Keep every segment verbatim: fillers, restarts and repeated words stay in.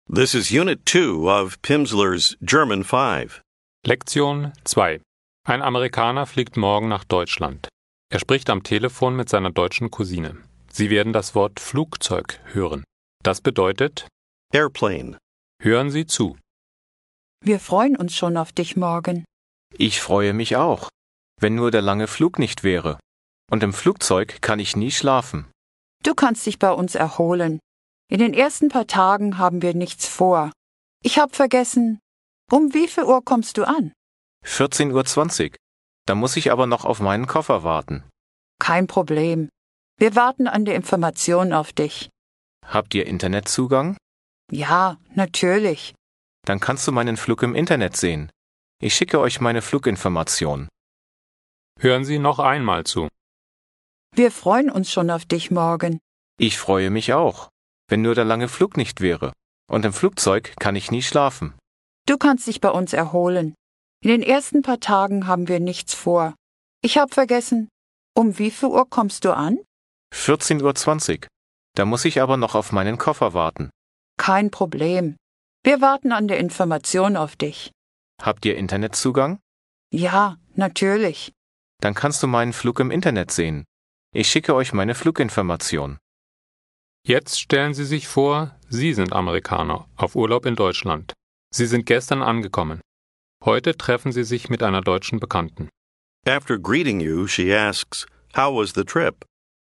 This is Unit two of Pimsleur's German five. Lektion zwei. Ein Amerikaner fliegt morgen nach Deutschland. Er spricht am Telefon mit seiner deutschen Cousine. Sie werden das Wort Flugzeug hören. Das bedeutet: Airplane. Hören Sie zu. Wir freuen uns schon auf dich morgen. Ich freue mich auch, wenn nur der lange Flug nicht wäre. Und im Flugzeug kann ich nie schlafen. Du kannst dich bei uns erholen. In den ersten paar Tagen haben wir nichts vor. Ich hab vergessen, um wie viel Uhr kommst du an? vierzehn Uhr zwanzig. Da muss ich aber noch auf meinen Koffer warten. Kein Problem. Wir warten an der Information auf dich. Habt ihr Internetzugang? Ja, natürlich. Dann kannst du meinen Flug im Internet sehen. Ich schicke euch meine Fluginformation. Hören Sie noch einmal zu. Wir freuen uns schon auf dich morgen. Ich freue mich auch, wenn nur der lange Flug nicht wäre. Und im Flugzeug kann ich nie schlafen. Du kannst dich bei uns erholen. In den ersten paar Tagen haben wir nichts vor. Ich hab vergessen, um wie viel Uhr kommst du an? vierzehn Uhr zwanzig. Da muss ich aber noch auf meinen Koffer warten. Kein Problem. Wir warten an der Information auf dich. Habt ihr Internetzugang? Ja, natürlich. Dann kannst du meinen Flug im Internet sehen. Ich schicke euch meine Fluginformation. Jetzt stellen Sie sich vor, Sie sind Amerikaner auf Urlaub in Deutschland. Sie sind gestern angekommen. Heute treffen Sie sich mit einer deutschen Bekannten. After greeting you, she asks, "How was the trip?"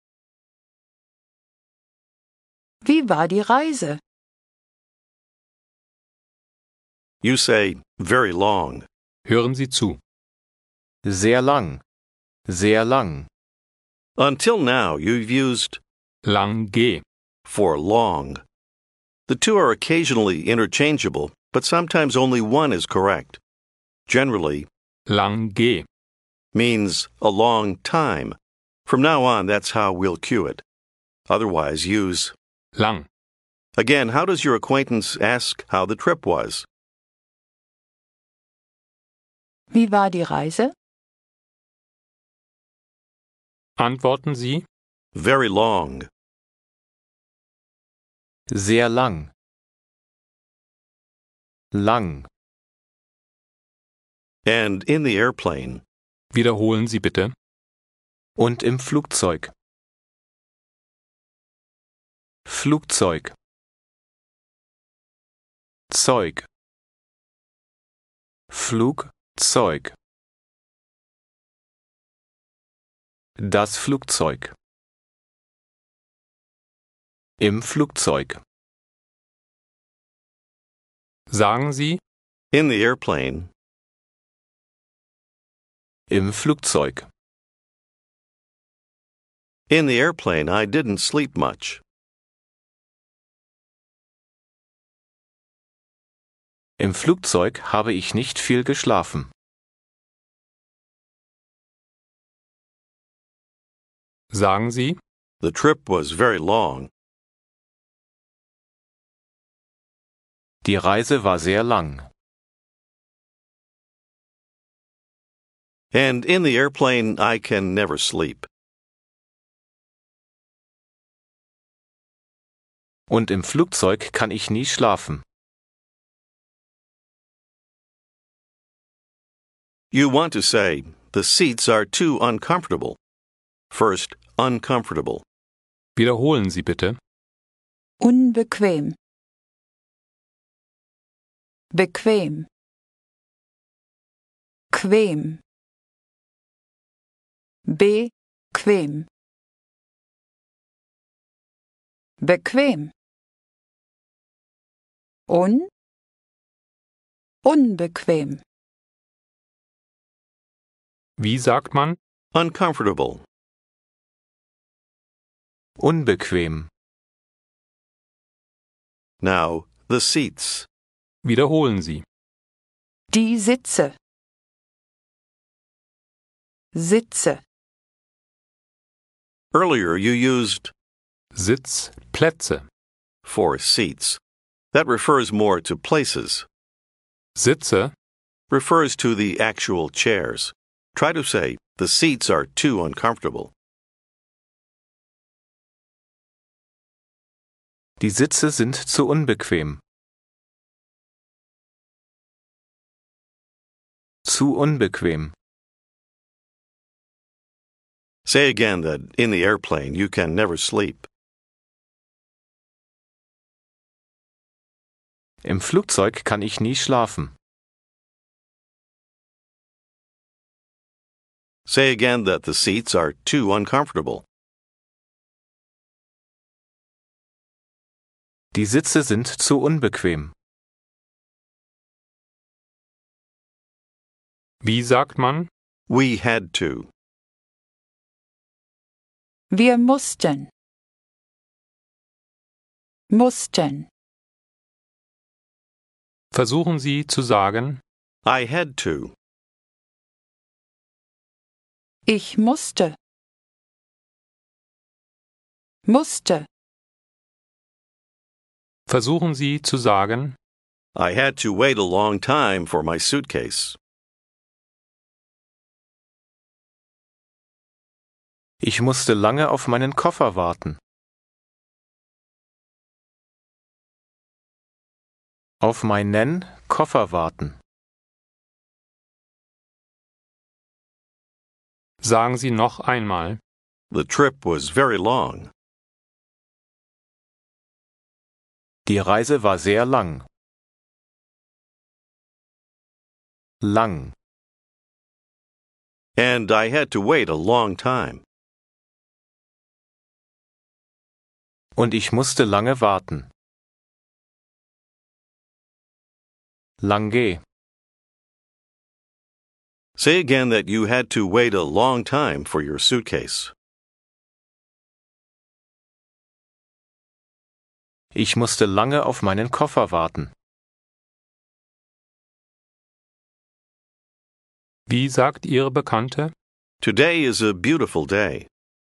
Wie war die Reise? You say, "Very long." Hören Sie zu. Sehr lang. Sehr lang. Until now, you've used Lang G. for long. The two are occasionally interchangeable, but sometimes only one is correct. Generally, Lang G. means a long time. From now on, that's how we'll cue it. Otherwise, use Lang. Again, how does your acquaintance ask how the trip was? Wie war die Reise? Antworten Sie: Very long. Sehr lang. Lang. And in the airplane. Wiederholen Sie bitte. Und im Flugzeug. Flugzeug. Zeug. Flugzeug. Das Flugzeug. Im Flugzeug. Sagen Sie: In the airplane. Im Flugzeug. In the airplane, I didn't sleep much. Im Flugzeug habe ich nicht viel geschlafen. Sagen Sie: The trip was very long. Die Reise war sehr lang. And in the airplane, I can never sleep. Und im Flugzeug kann ich nie schlafen. You want to say, the seats are too uncomfortable. First, uncomfortable. Wiederholen Sie bitte. Unbequem. Bequem. Quem. Bequem. Bequem. Un. Unbequem. Wie sagt man? Uncomfortable. Unbequem. Now, the seats. Wiederholen Sie. Die Sitze. Sitze. Earlier, you used Sitz, Plätze. for seats. That refers more to places. Sitze, Refers to the actual chairs. Try to say, the seats are too uncomfortable. Die Sitze sind zu unbequem. zu unbequem. Say again that in the airplane you can never sleep. Im Flugzeug kann ich nie schlafen. Say again that the seats are too uncomfortable. Die Sitze sind zu unbequem. Wie sagt man? We had to. Wir mussten. Mussten. Versuchen Sie zu sagen, I had to. Ich musste. Musste. versuchen Sie zu sagen, I had to wait a long time for my suitcase. Ich musste lange auf meinen Koffer warten. Auf meinen Koffer warten. sagen Sie noch einmal. The trip was very long. Die Reise war sehr lang. Lang. And I had to wait a long time. Und ich musste lange warten. Lange. Say again that you had to wait a long time for your suitcase. Ich musste lange auf meinen Koffer warten. Wie sagt Ihre Bekannte? Today is a beautiful day.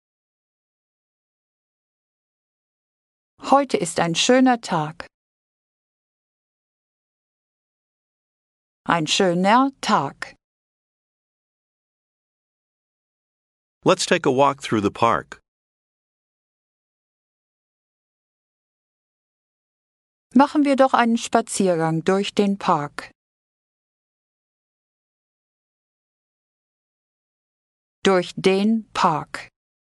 Heute ist ein schöner Tag. Ein schöner Tag. Let's take a walk through the park. Machen wir doch einen Spaziergang durch den Park. Durch den Park.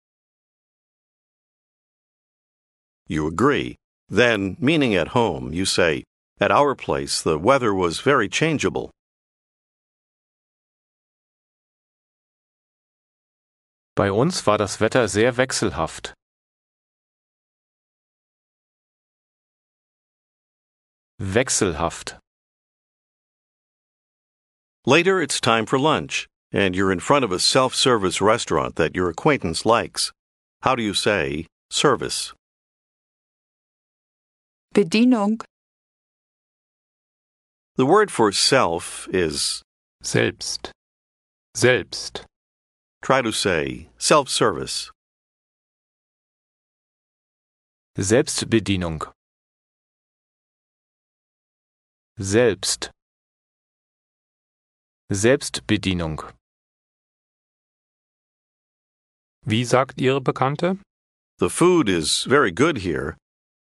You agree. Then, meaning at home, you say, at our place the weather was very changeable. Bei uns war das Wetter sehr wechselhaft. Wechselhaft. Later, it's time for lunch, and you're in front of a self-service restaurant that your acquaintance likes. How do you say service? Bedienung. The word for self is, Selbst. Selbst. try to say, self-service. Selbstbedienung. Selbst. Selbstbedienung. Wie sagt Ihre Bekannte? The food is very good here.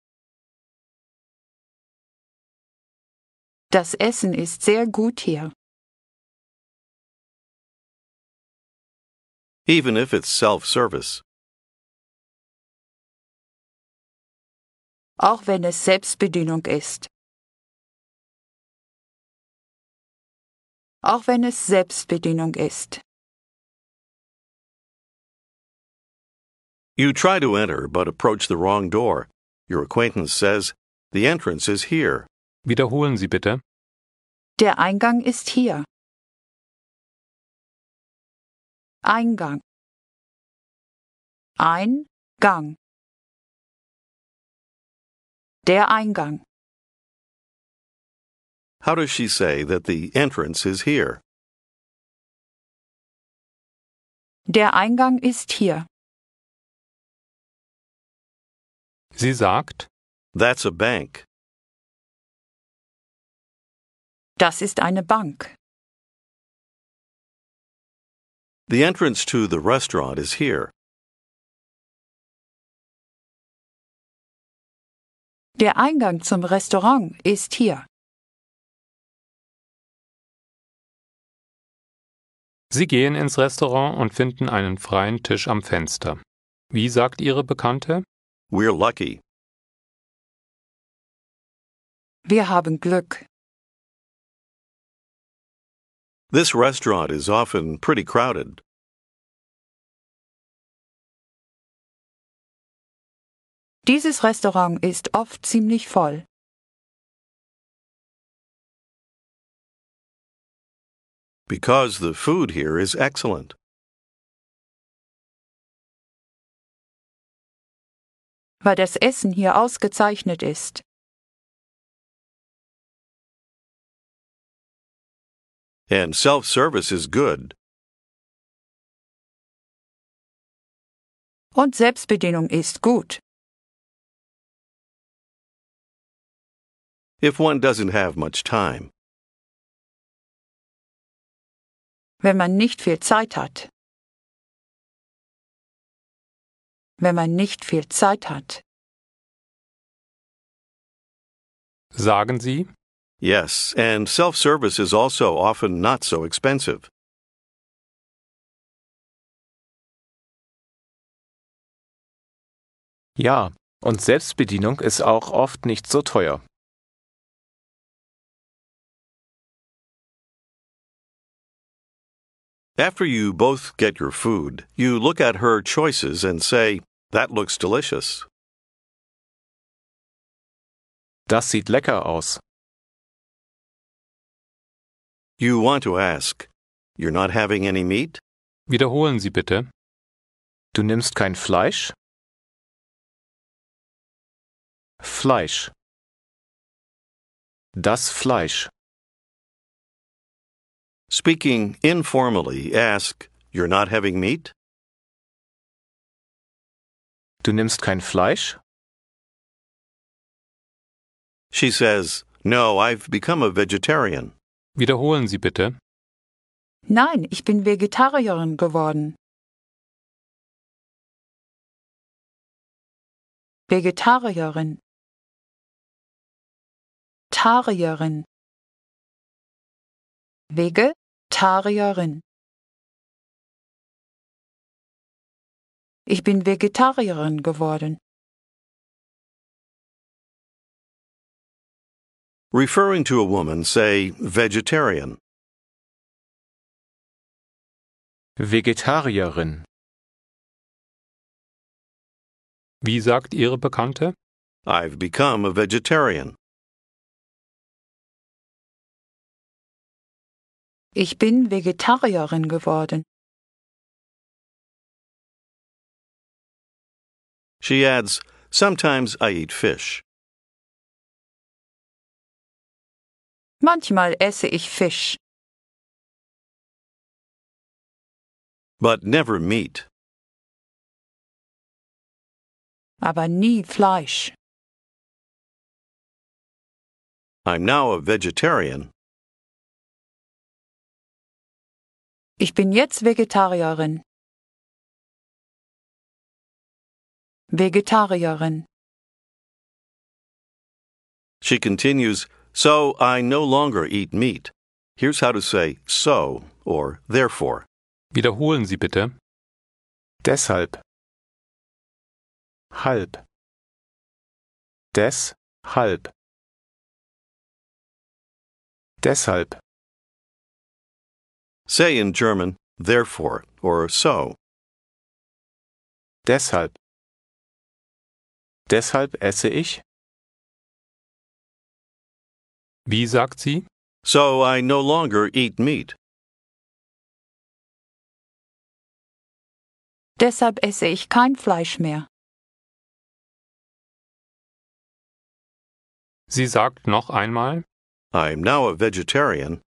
Das Essen ist sehr gut hier. Even if it's self-service. Auch wenn es Selbstbedienung ist. Auch wenn es Selbstbedienung ist. You try to enter but approach the wrong door. Your acquaintance says, the entrance is here. Wiederholen Sie bitte. Der Eingang ist hier. Eingang. Eingang. Der Eingang. How does she say that the entrance is here? Der Eingang ist hier. Sie sagt, That's a bank. Das ist eine Bank. The entrance to the restaurant is here. Der Eingang zum Restaurant ist hier. Sie gehen ins Restaurant und finden einen freien Tisch am Fenster. Wie sagt Ihre Bekannte? We're lucky. Wir haben Glück. This restaurant is often pretty crowded. Dieses Restaurant ist oft ziemlich voll. Because the food here is excellent. Weil das Essen hier ausgezeichnet ist. And self-service is good. Und Selbstbedienung ist gut. If one doesn't have much time. Wenn man nicht viel Zeit hat. Wenn man nicht viel Zeit hat. Sagen Sie? Yes, and self-service is also often not so expensive. Ja, und Selbstbedienung ist auch oft nicht so teuer. After you both get your food, you look at her choices and say, "That looks delicious." Das sieht lecker aus. You want to ask, "You're not having any meat?" Wiederholen Sie bitte. Du nimmst kein Fleisch? Fleisch. Das Fleisch. Speaking informally, ask, "You're not having meat?" Du nimmst kein Fleisch? She says, "No, I've become a vegetarian." Wiederholen Sie bitte. Nein, ich bin Vegetarierin geworden. Vegetarierin. Tarierin. Vegetarierin. Ich bin Vegetarierin geworden. Referring to a woman, say vegetarian. Vegetarierin. Wie sagt Ihre Bekannte? I've become a vegetarian. Ich bin Vegetarierin geworden. She adds, "Sometimes I eat fish." Manchmal esse ich Fisch, But never meat. aber nie Fleisch. I'm now a vegetarian. Ich bin jetzt Vegetarierin. Vegetarierin. She continues, "So I no longer eat meat." Here's how to say so or therefore. Wiederholen Sie bitte. Deshalb. Halb. Deshalb. Deshalb. Say in German, therefore or so. Deshalb. Deshalb esse ich. Wie sagt sie? So I no longer eat meat. Deshalb esse ich kein Fleisch mehr. Sie sagt noch einmal. I'm now a vegetarian.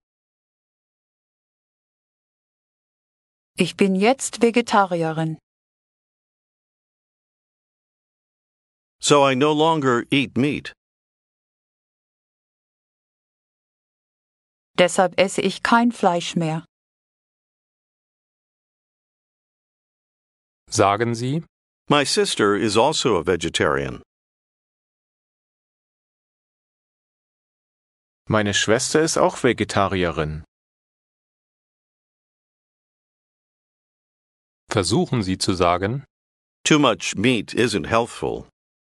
Ich bin jetzt Vegetarierin. So I no longer eat meat. Deshalb esse ich kein Fleisch mehr. Sagen Sie? My sister is also a vegetarian. Meine Schwester ist auch Vegetarierin. Versuchen Sie zu sagen, Too much meat isn't healthful.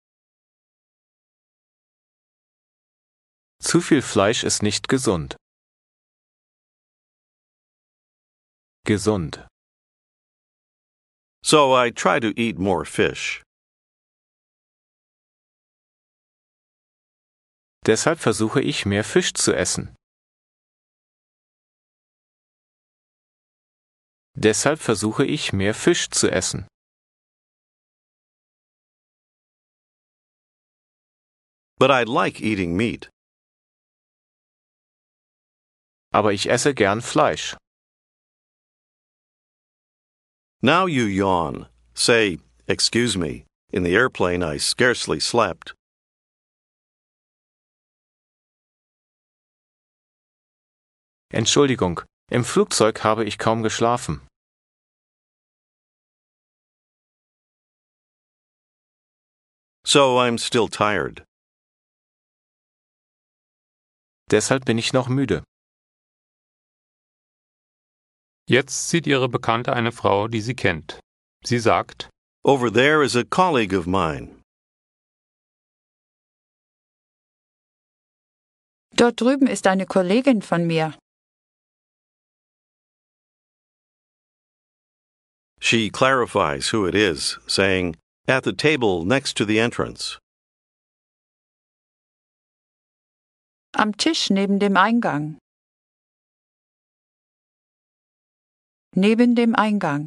Zu viel Fleisch ist nicht gesund. Gesund. So I try to eat more fish. Deshalb versuche ich, mehr Fisch zu essen. Deshalb versuche ich, mehr Fisch zu essen. But I like eating meat. Aber ich esse gern Fleisch. Now you yawn. Say, excuse me. In the airplane I scarcely slept. Entschuldigung, im Flugzeug habe ich kaum geschlafen. So I'm still tired. Deshalb bin ich noch müde. jetzt sieht Ihre Bekannte eine Frau, die sie kennt. Sie sagt, Over there is a colleague of mine. Dort drüben ist eine Kollegin von mir. She clarifies who it is, saying, at the table next to the entrance. Am Tisch neben dem Eingang. Neben dem Eingang.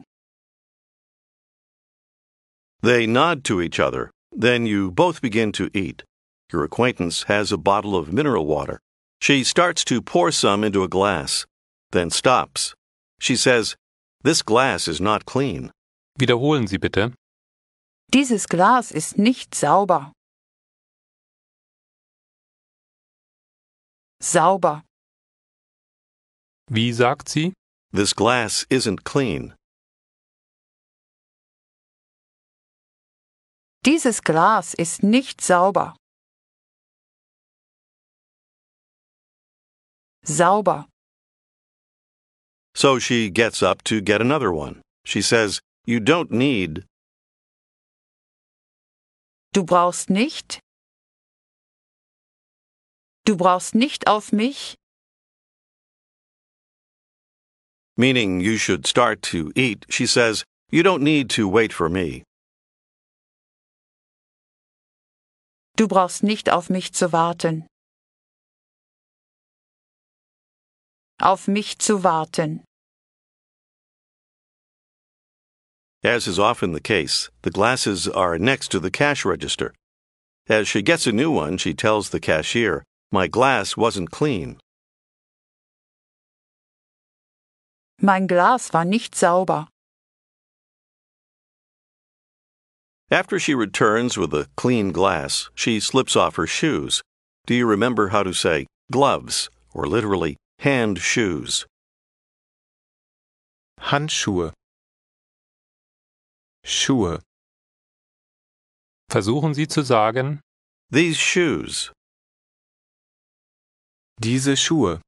They nod to each other. Then you both begin to eat. Your acquaintance has a bottle of mineral water. She starts to pour some into a glass, then stops. She says, This glass is not clean. wiederholen Sie bitte. Dieses Glas ist nicht sauber. Sauber. Wie sagt sie? This glass isn't clean. Dieses Glas ist nicht sauber. Sauber. So she gets up to get another one. She says, You don't need. Du brauchst nicht. Du brauchst nicht auf mich. Meaning you should start to eat, she says, You don't need to wait for me. Du brauchst nicht auf mich zu warten. Auf mich zu warten. As is often the case, the glasses are next to the cash register. As she gets a new one, she tells the cashier, My glass wasn't clean. Mein Glas war nicht sauber. After she returns with a clean glass, she slips off her shoes. Do you remember how to say gloves, or literally hand shoes? Handschuhe. Schuhe. Versuchen Sie zu sagen, These shoes. Diese Schuhe.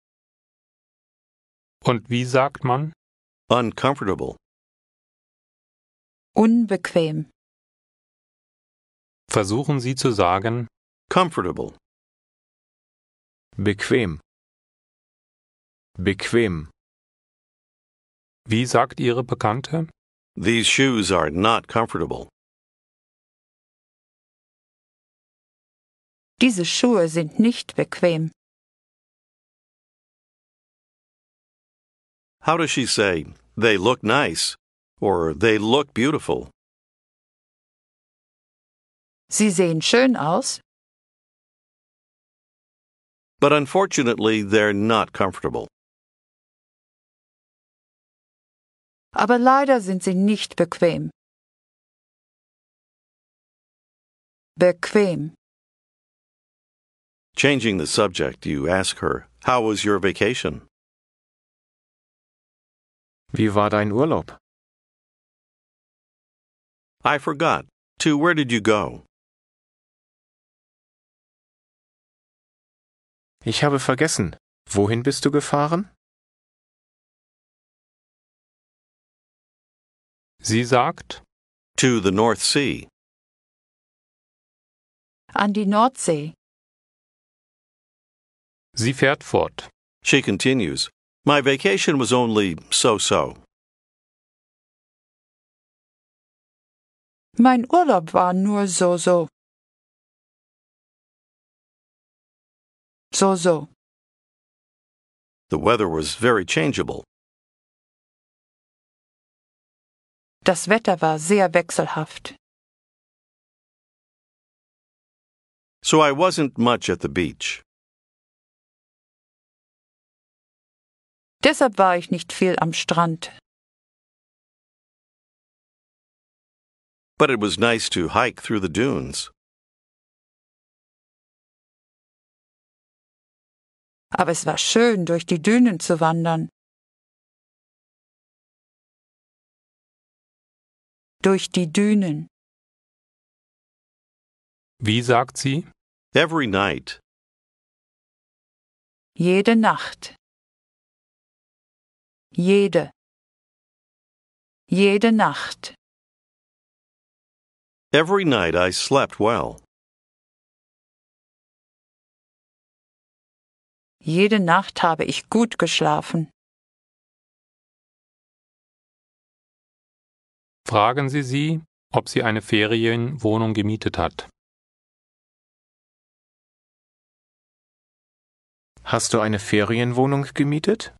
und wie sagt man? Uncomfortable. Unbequem. Versuchen Sie zu sagen, Comfortable. Bequem. Bequem. wie sagt Ihre Bekannte? These shoes are not comfortable. Diese Schuhe sind nicht bequem. How does she say, They look nice, or They look beautiful? Sie sehen schön aus, But unfortunately, they're not comfortable. aber leider sind sie nicht bequem. Bequem. Changing the subject, you ask her, How was your vacation? Wie war dein Urlaub? I forgot. To where did you go? Ich habe vergessen. Wohin bist du gefahren? Sie sagt, To the North Sea. An die Nordsee. sie fährt fort. She continues, My vacation was only so-so. Mein Urlaub war nur so so. So so. The weather was very changeable. Das Wetter war sehr wechselhaft. So I wasn't much at the beach. Deshalb war ich nicht viel am Strand. But it was nice to hike through the dunes. Aber es war schön, durch die Dünen zu wandern. Durch die Dünen. Wie sagt sie? Every night. Jede Nacht. Jede. Jede Nacht. Every night I slept well. Jede Nacht habe ich gut geschlafen. Fragen Sie sie, ob sie eine Ferienwohnung gemietet hat. Hast du eine Ferienwohnung gemietet?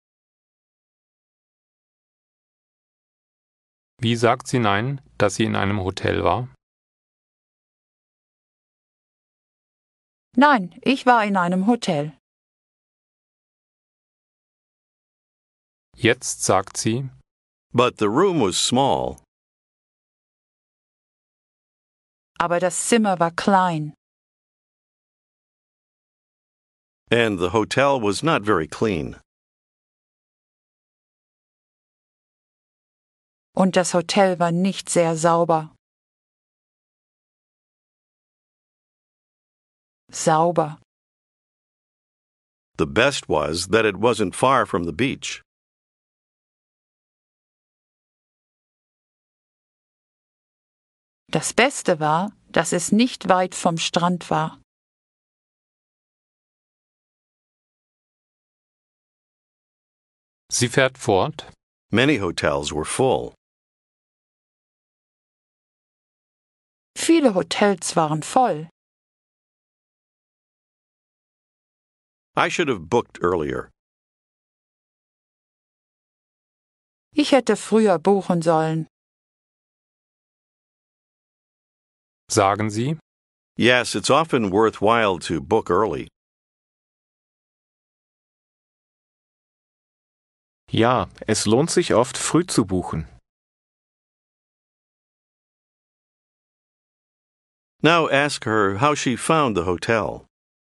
Wie sagt sie nein, dass sie in einem Hotel war? Nein, ich war in einem Hotel. Jetzt sagt sie, But the room was small. Aber das Zimmer war klein. And the hotel was not very clean. Und das Hotel war nicht sehr sauber. Sauber. The best was that it wasn't far from the beach. Das Beste war, dass es nicht weit vom Strand war. sie fährt fort. Many hotels were full. Viele Hotels waren voll. I should have booked earlier. Ich hätte früher buchen sollen. Sagen Sie, Yes, it's often worthwhile to book early. Ja, es lohnt sich oft, früh zu buchen. Now ask her how she found the hotel.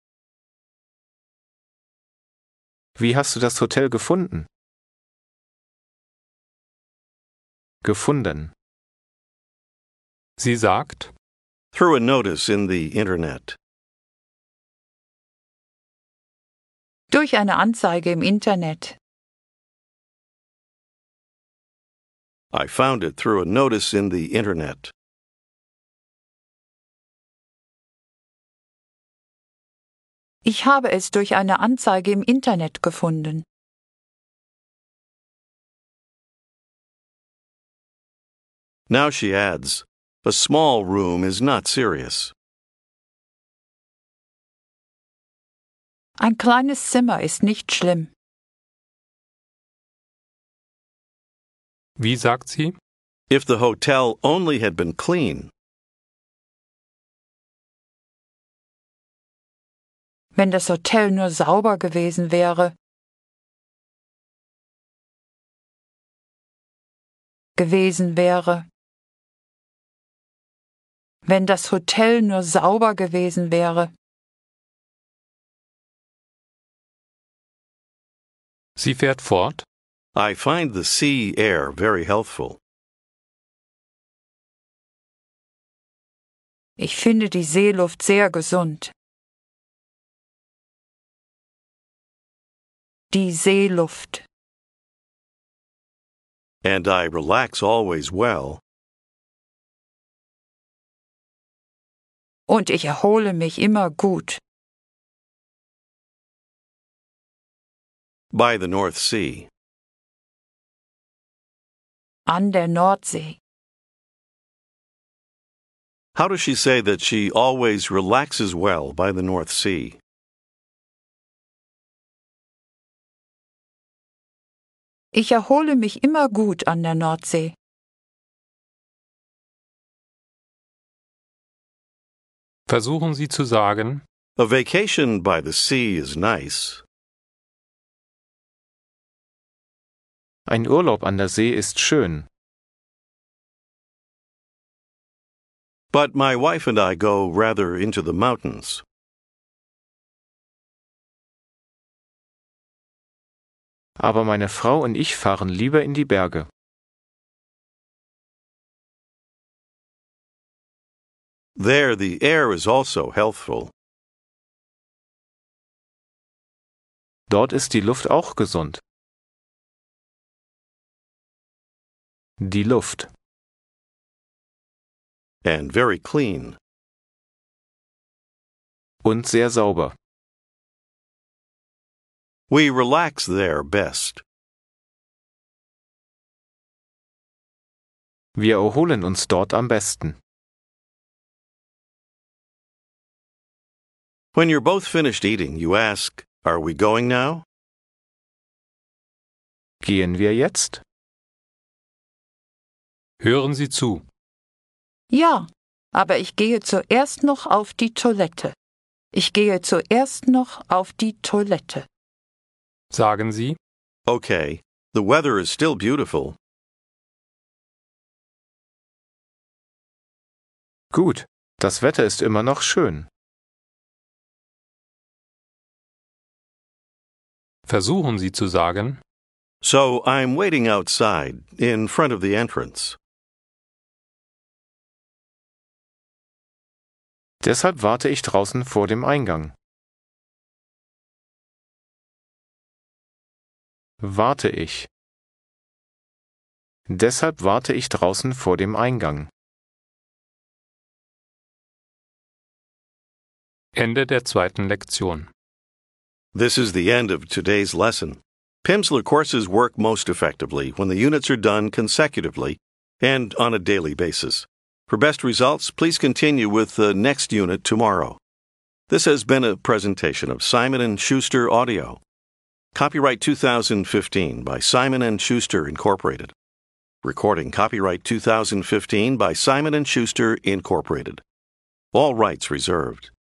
Wie hast du das Hotel gefunden? Gefunden. sie sagt, Through a notice in the Internet. Durch eine Anzeige im Internet. I found it through a notice in the Internet. Ich habe es durch eine Anzeige im Internet gefunden. Now she adds, A small room is not serious. Ein kleines Zimmer ist nicht schlimm. wie sagt sie? If the hotel only had been clean. Wenn das Hotel nur sauber gewesen wäre. Gewesen wäre. Wenn das Hotel nur sauber gewesen wäre. Sie fährt fort. I find the sea air very healthful. Ich finde die Seeluft sehr gesund. Die Seeluft. And I relax always well. Und ich erhole mich immer gut. By the North Sea. An der Nordsee. How does she say that she always relaxes well by the North Sea? Ich erhole mich immer gut an der Nordsee. Versuchen Sie zu sagen, A vacation by the sea is nice, Ein Urlaub an der See ist schön, but my wife and I go rather into the mountains. aber meine Frau und ich fahren lieber in die Berge. There the air is also healthful. Dort ist die Luft auch gesund. Die Luft. And very clean. Und sehr sauber. We relax there best. Wir erholen uns dort am besten. When you're both finished eating, you ask, "Are we going now?" Gehen wir jetzt? hören Sie zu. Ja, aber ich gehe zuerst noch auf die Toilette. Ich gehe zuerst noch auf die Toilette. Sagen Sie, Okay, the weather is still beautiful. Gut, das Wetter ist immer noch schön. versuchen Sie zu sagen, So I'm waiting outside, in front of the entrance. Deshalb warte ich draußen vor dem Eingang. Warte ich. Deshalb warte ich draußen vor dem Eingang. Ende der zweiten Lektion. This is the end of today's lesson. Pimsleur courses work most effectively when the units are done consecutively and on a daily basis. For best results, please continue with the next unit tomorrow. This has been a presentation of Simon and Schuster Audio. Copyright two thousand fifteen by Simon and Schuster Incorporated. Recording copyright two thousand fifteen by Simon and Schuster Incorporated. All rights reserved.